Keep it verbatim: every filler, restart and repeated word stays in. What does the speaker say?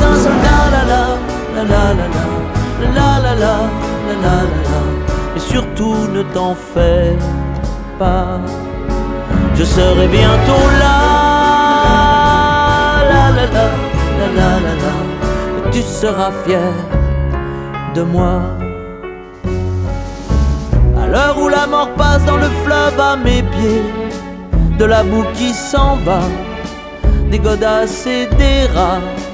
un seul la la la la la la la la la la la la la. Et surtout ne t'en fais pas, je serai bientôt là. La la la la la la la. Et tu seras fier de moi. À l'heure où la mort passe dans le fleuve à mes pieds, de la boue qui s'en va, des godasses et des rats,